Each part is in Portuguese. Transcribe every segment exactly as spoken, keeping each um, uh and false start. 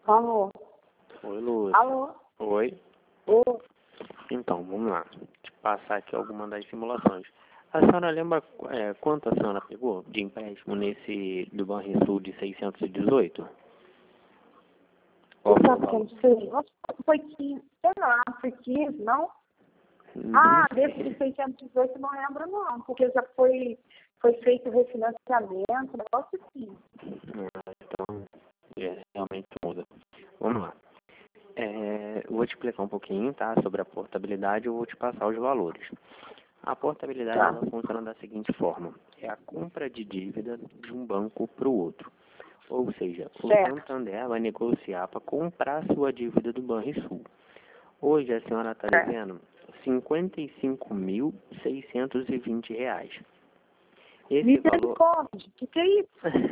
Alô? Oi, Lúcia. Alô? Oi. Ô, Então, vamos lá. Deixa eu passar aqui algumas das simulações. A senhora lembra é, quanto a senhora pegou de empréstimo nesse do Banrisul de seiscentos e dezoito? Qual você foi o sabe que eu valor? não sei. Nossa, foi quinze, sei lá, foi quinze, não? Não Ah, sei. desse de seiscentos e dezoito não lembro não, porque já foi, foi feito refinanciamento, negócio assim. Ah, então, é, realmente muda. Vamos lá. É, eu vou te explicar um pouquinho, tá, sobre a portabilidade. Eu vou te passar os valores. A portabilidade Tá. ela funciona da seguinte forma: é a compra de dívida de um banco para o outro. Ou seja, o Certo. Santander vai negociar para comprar a sua dívida do Banrisul. Hoje a senhora está Certo. devendo cinquenta e cinco mil seiscentos e vinte reais. Esse valor, Misericórdia, que que é isso?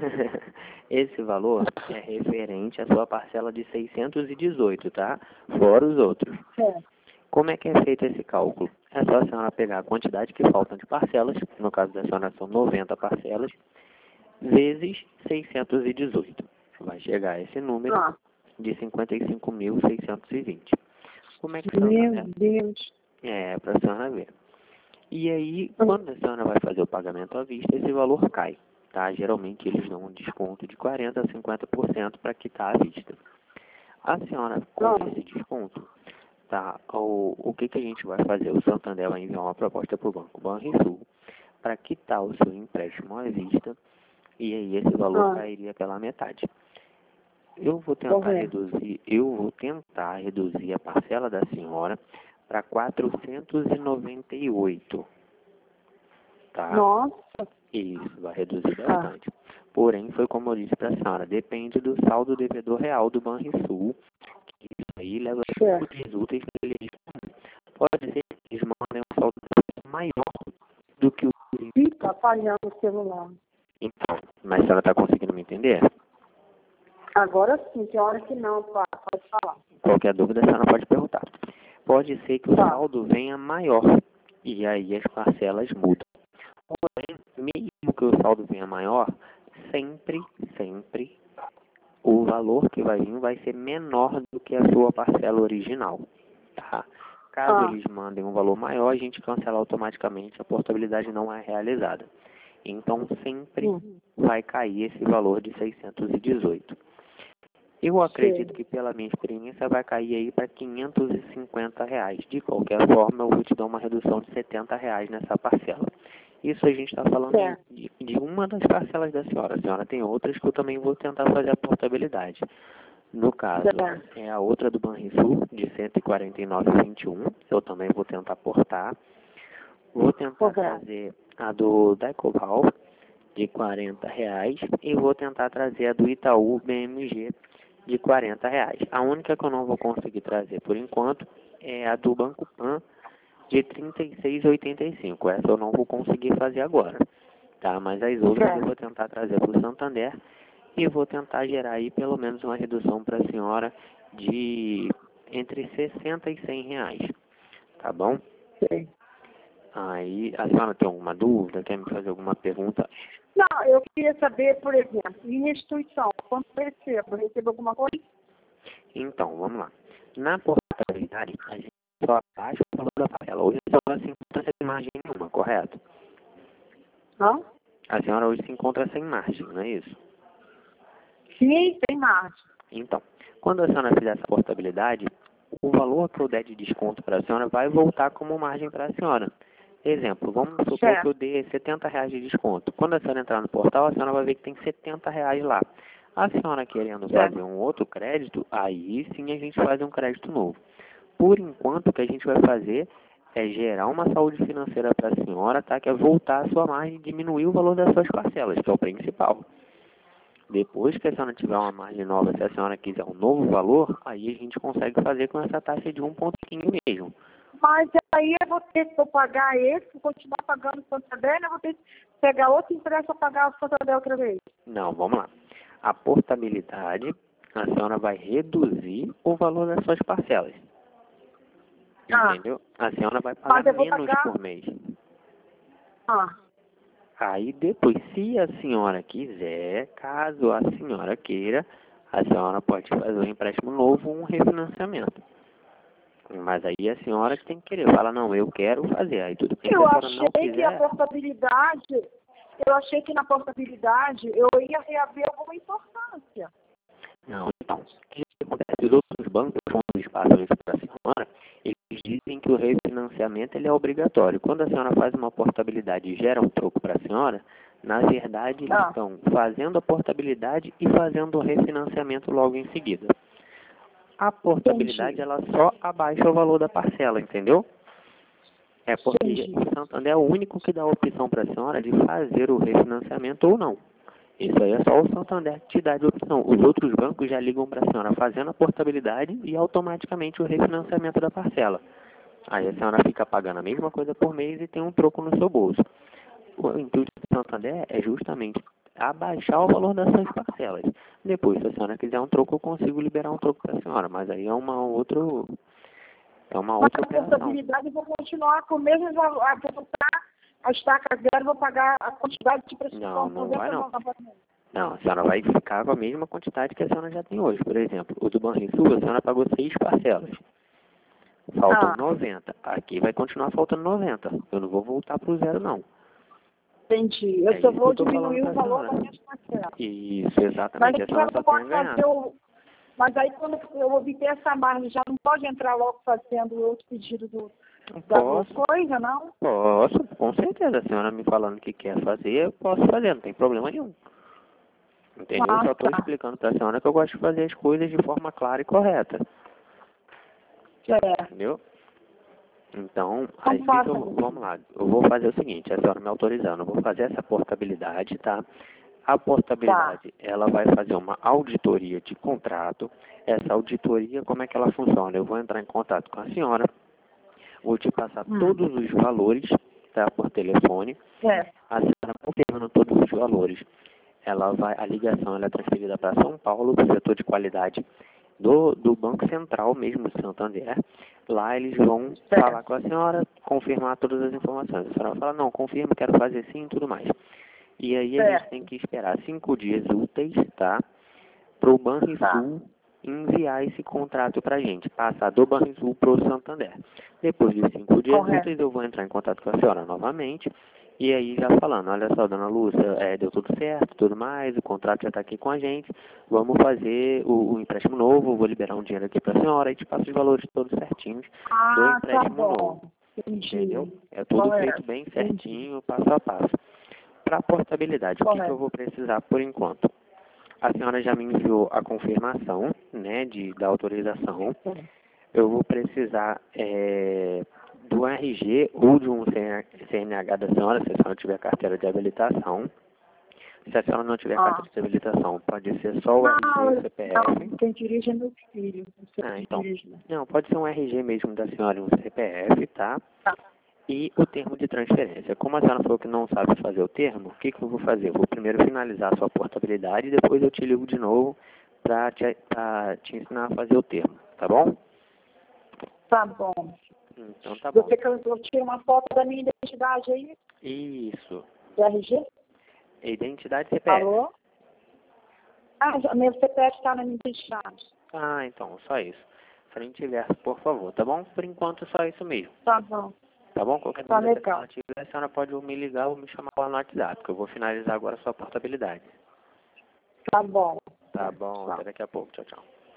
esse valor é referente à sua parcela de seiscentos e dezoito, tá? Fora os outros. Certo. Como é que é feito esse cálculo? É só a senhora pegar a quantidade que faltam de parcelas, no caso da senhora são noventa parcelas, vezes seiscentos e dezoito. Vai chegar a esse número Ah, de cinquenta e cinco mil seiscentos e vinte. Como é que o meu Santander... Deus. É, para a senhora ver. E aí, quando a senhora vai fazer o pagamento à vista, esse valor cai, tá? Geralmente eles dão um desconto de quarenta por cento a cinquenta por cento para quitar à vista. A senhora, com Ah, esse desconto, tá? O, o que, que a gente vai fazer? O Santander vai enviar uma proposta para o Banco Banrisul para quitar o seu empréstimo à vista e aí esse valor ah, cairia pela metade. Eu vou tentar correto. reduzir, eu vou tentar reduzir a parcela da senhora para quatrocentos e noventa e oito, tá? Nossa. Isso vai reduzir Ah, bastante. Porém, foi como eu disse para a senhora, depende do saldo devedor real do Banrisul, que isso aí leva cinco certo. dias úteis para eles. Pode ser que eles mandem um saldo devedor maior do que o. Ih, tá falhando o celular. Então, mas a senhora está conseguindo me entender? Agora sim, tem hora que não, pá, pode falar. Qualquer dúvida a senhora pode perguntar. Pode ser que o Tá. saldo venha maior e aí as parcelas mudam. Porém, mesmo que o saldo venha maior, sempre, sempre o valor que vai vir vai ser menor do que a sua parcela original, tá? Caso Ah, eles mandem um valor maior, a gente cancela automaticamente, a portabilidade não é realizada. Então, sempre hum, vai cair esse valor de seiscentos e dezoito. Eu acredito sei. que pela minha experiência vai cair aí para quinhentos e cinquenta reais. De qualquer forma, eu vou te dar uma redução de setenta reais nessa parcela. Isso a gente está falando Certo. de, de uma das parcelas da senhora. A senhora tem outras que eu também vou tentar fazer a portabilidade. No caso, Certo. é a outra do Banrisul, de cento e quarenta e nove reais e vinte e um. Eu também vou tentar portar. Vou tentar Correto. trazer a do Decobal, de quarenta reais. E vou tentar trazer a do Itaú B M G, de quarenta reais. A única que eu não vou conseguir trazer por enquanto é a do Banco Pan, de trinta e seis reais e oitenta e cinco. Essa eu não vou conseguir fazer agora, tá? Mas as outras eu Certo. vou tentar trazer para o Santander e vou tentar gerar aí pelo menos uma redução para a senhora de entre sessenta e cem reais, tá bom? Sei. Aí, a senhora tem alguma dúvida? Quer me fazer alguma pergunta? Não, eu queria saber, por exemplo, em restituição, quanto eu recebo? Eu recebo alguma coisa? Então, vamos lá. Na portabilidade, a gente só abaixa o valor da parcela. Hoje a senhora se encontra sem margem nenhuma, correto? Não? A senhora hoje se encontra sem margem, não é isso? Sim, tem margem. Então, quando a senhora fizer essa portabilidade, o valor que eu der de desconto para a senhora vai voltar como margem para a senhora. Exemplo, vamos supor que eu Certo. dê setenta reais de desconto. Quando a senhora entrar no portal, a senhora vai ver que tem setenta reais lá. A senhora querendo Certo. fazer um outro crédito, aí sim a gente faz um crédito novo. Por enquanto, o que a gente vai fazer é gerar uma saúde financeira para a senhora, tá? Que é voltar a sua margem e diminuir o valor das suas parcelas, que é o principal. Depois que a senhora tiver uma margem nova, se a senhora quiser um novo valor, aí a gente consegue fazer com essa taxa de um ponto cinco mesmo. Mas aí eu vou ter que eu pagar esse, vou continuar pagando o Santander, eu vou ter que pegar outro empréstimo para pagar o Santander outra vez. Não, vamos lá. A portabilidade, a senhora vai reduzir o valor das suas parcelas. Ah, Entendeu? A senhora vai mas pagar eu vou menos pagar. por mês. Ah, Aí depois, se a senhora quiser, caso a senhora queira, a senhora pode fazer um empréstimo novo ou um refinanciamento. Mas aí a senhora que tem que querer. Fala, não, eu quero fazer. Aí tudo bem, se Eu a senhora achei não que a quiser... portabilidade, eu achei que na portabilidade eu ia reaver alguma importância. Não, então, o que acontece? Os outros bancos, quando eles passam isso para a senhora, eles dizem que o refinanciamento ele é obrigatório. Quando a senhora faz uma portabilidade e gera um troco para a senhora, na verdade eles Ah. estão fazendo a portabilidade e fazendo o refinanciamento logo em seguida. A portabilidade, Entendi. ela só abaixa o valor da parcela, entendeu? É porque Entendi. o Santander é o único que dá a opção para a senhora de fazer o refinanciamento ou não. Isso aí é só o Santander que te dá de opção. Os outros bancos já ligam para a senhora fazendo a portabilidade e automaticamente o refinanciamento da parcela. Aí a senhora fica pagando a mesma coisa por mês e tem um troco no seu bolso. O intuito do Santander é justamente abaixar o valor das suas parcelas. Depois, se a senhora quiser um troco, eu consigo liberar um troco para a senhora, mas aí é uma outro, é uma Mas outra a operação. portabilidade eu vou continuar com o mesmo valor. Ah, vou botar a estaca zero, vou pagar a quantidade de prestação. Não, não vai não. Não, a senhora vai ficar com a mesma quantidade que a senhora já tem hoje. Por exemplo, o do Banrisul, a senhora pagou seis parcelas. Faltam Ah. noventa. Aqui vai continuar faltando noventa. Eu não vou voltar para o zero, não. Entendi. Eu É só isso vou que eu tô diminuir falando o pra valor senhora. da minha parcela. Isso, Mas exatamente. A aí senhora quando só eu tem a posso ganhar. fazer o... Mas aí quando eu obter essa margem, já não pode entrar logo fazendo outro pedido do, da Posso, coisa, não? posso, com certeza. A senhora me falando que quer fazer, eu posso fazer, não tem problema nenhum. Entendeu? Eu Ah, só estou tá. explicando para a senhora que eu gosto de fazer as coisas de forma clara e correta. É. Entendeu? Então, Então aí que faça. eu, vamos lá, eu vou fazer o seguinte, a senhora me autorizando, eu vou fazer essa portabilidade, tá? A portabilidade, ela vai fazer uma auditoria de contrato. Essa auditoria, como é que ela funciona? Eu vou entrar em contato com a senhora, vou te passar Hum. todos os valores, tá? Por telefone. É. A senhora confirmando todos os valores. Ela vai, a ligação ela é transferida para São Paulo, para o setor de qualidade do, do Banco Central mesmo, Santander. Lá eles vão Certo. falar com a senhora, confirmar todas as informações. A senhora vai falar, não, confirma, quero fazer sim e tudo mais. E aí a Certo. gente tem que esperar cinco dias úteis, tá? Para o Banrisul Tá. enviar esse contrato para a gente, passar do Banrisul para o Santander. Depois de cinco dias Correto. úteis, eu vou entrar em contato com a senhora novamente. E aí já falando, olha só, dona Lúcia, é, deu tudo certo, tudo mais, o contrato já está aqui com a gente, vamos fazer o, o empréstimo novo, vou liberar um dinheiro aqui para a senhora e te passo os valores todos certinhos do Ah, tá empréstimo bom. novo. Entendi. Entendeu? É tudo Correto. feito bem certinho, passo a passo. Para a portabilidade, o que, que eu vou precisar por enquanto? A senhora já me enviou a confirmação, né, de, da autorização. Eu vou precisar é, do R G ou de um C N H da senhora, se a senhora tiver carteira de habilitação. Se a senhora não tiver Ah. carteira de habilitação, pode ser só o R G e o C P F. Não, quem dirige é meu filho. Ah, então, não, pode ser um R G mesmo da senhora e um C P F, tá? Tá. E o termo de transferência. Como a senhora falou que não sabe fazer o termo, o que, que eu vou fazer? Eu vou primeiro finalizar a sua portabilidade e depois eu te ligo de novo para te, pra te ensinar a fazer o termo, tá bom? Tá bom. Então tá bom. Você quer que eu tire uma foto da minha identidade aí? Isso. Do R G? Identidade C P F. Alô? Ah, já- meu C P F está na minha identidade. Ah, então, só isso. Frente e verso, por favor, tá bom? Por enquanto, só isso mesmo. Tá bom. Tá bom? Qualquer Tá dúvida que legal. a senhora tiver, a senhora pode me ligar ou me chamar lá no WhatsApp, porque eu vou finalizar agora a sua portabilidade. Tá bom. Tá bom, Tá. até daqui a pouco. Tchau, tchau.